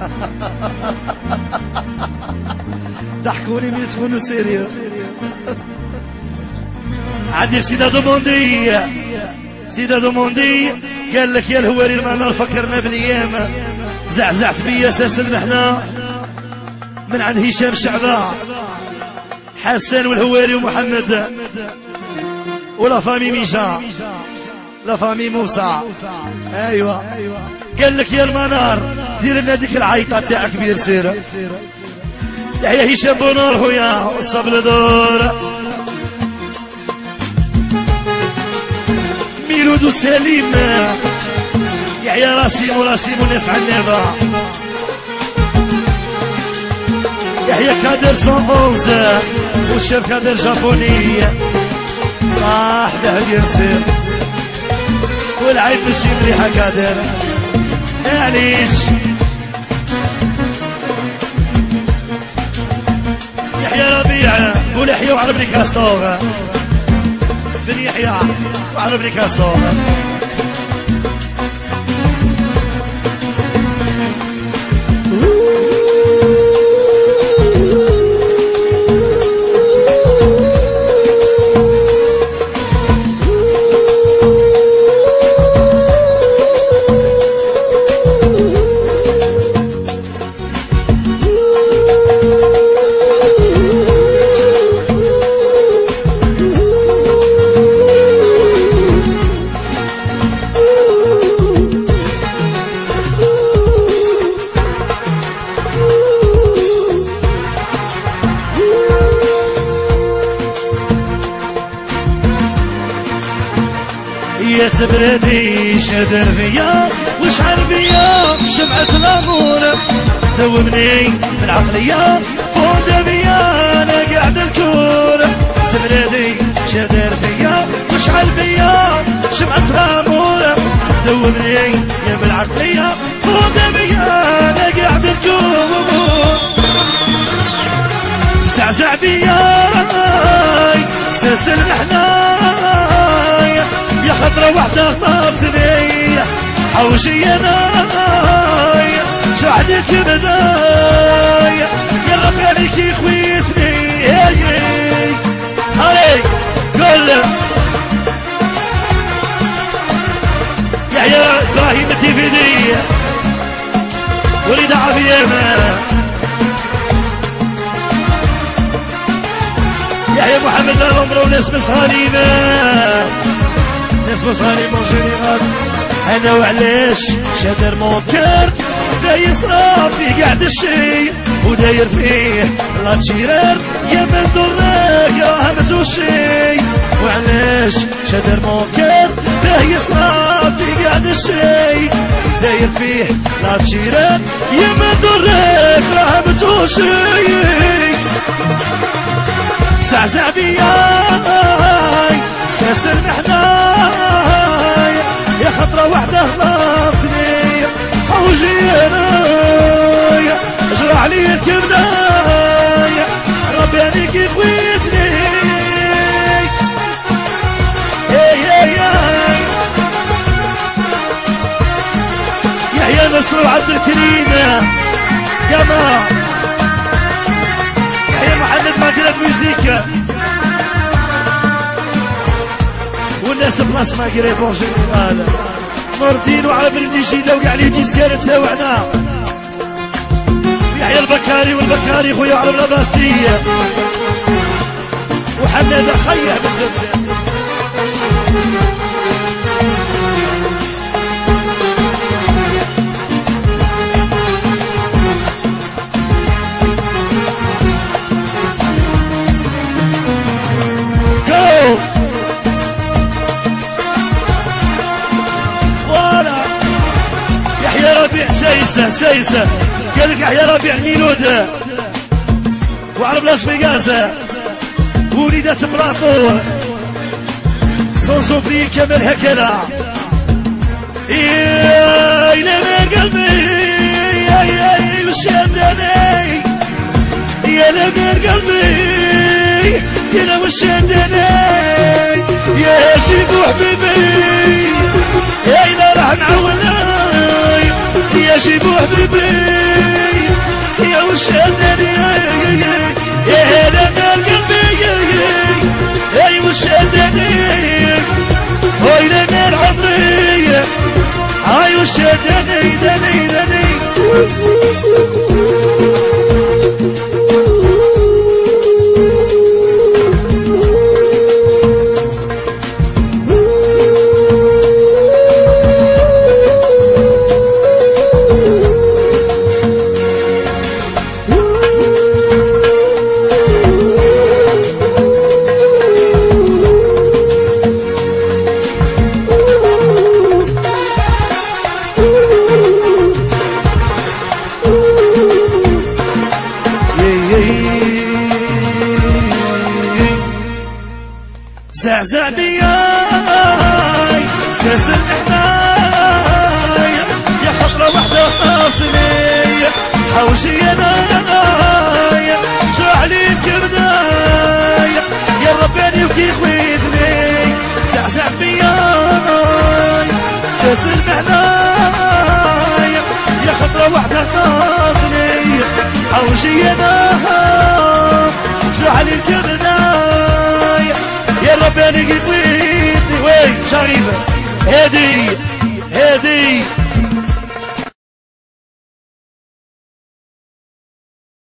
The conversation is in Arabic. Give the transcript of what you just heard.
ضحكوني مي تكونوا سيريوس. عندي سيدة دوموندي، سيدة دوموندي قال لك يا الهواري المنار فكرنا بالايام، زعزعت بيا اساس المحنة من عند هشام شعبة حسن والهواري ومحمد ولا فامي ميشا لا فامي موسى. ايوه قال لك يا المنار دير لنا ديك العيطة تاعك كبير سير. يحيى هشام بونور خويا والصبل دور ميلود سليم يحيى راسيم وراسيم وناس عنابة يحيى كادر 111 والشيف كادر جابوني صاحب ياسر والعيب ماشي مليحة كادر معليش. يحيى ربيع قول يحيى وعربني كاستور بن يحيى وعربني كاستور. يا تبردي شادر فيا وشعر بيا شمعة الامور دوبني من عقلية فوق بيا انا قاعد الكور. تبردي شادر فيا وشعر بيا شمعة الامور دوبني يا من عقلية فوق بيا انا قاعد الكور. زعزع بيا ساس المحناية يا خطرة وحدة خطرتني حوشي انايا شعدك بدايا يا رب عليك يخويتني هاي قول يحيى ابراهيم الديفيدي وليد عافية يحيى محمد العمر وناس مسهرينة ناس مسهرين مون جينيرال. انا وعلاش شادر منكر دايس رافي قاعد الشي وداير فيه لا تشيرر يا من درك راه متوشي. وعلاش شادر منكر دايس رافي قاعد الشي داير فيه لا تشيرر يا من درك راه متوشي. زعزع بياي ساس المحناي يا خطرة وحدة خلفتني حوجي انايا اجرع لي الكبدايا ربي عليك يخويتني يحيى نصر وعبد الكريم كما محمد ماكلة ميوزيك والناس بلاص ماكلة بون جينيرال نور الدين وعرب الديجيلا وكاع لي تيسكارت تاوعنا يحيى البكاري والبكاري خويا عرب لاباستية وحناد خيح بزاف. سايسة قال لك يحيى ربيع ميلود وعرب لاس فيغاس وليدات بلاطو سون سوبري كمال هكذا إلى من قلبي وشدني يا من قلبي يا وشدني يا شيبو حبيبي يا إلى راح نعولنا يا شيبو حبيبي وشدني يا هلا قلبي اي وشدني هاي من عمري هاي وشدني دني زعزع بياي ساس الحناي يا حضرة وحدة خاصني حوشي ناي شعلي كبداي يا رباني وكي خويزني زعزع بياي ساس الحناي يا حضرة وحدة خاصني حوشي ناي شعلي كبداي يا رباني قويتني وي شغيبة هادي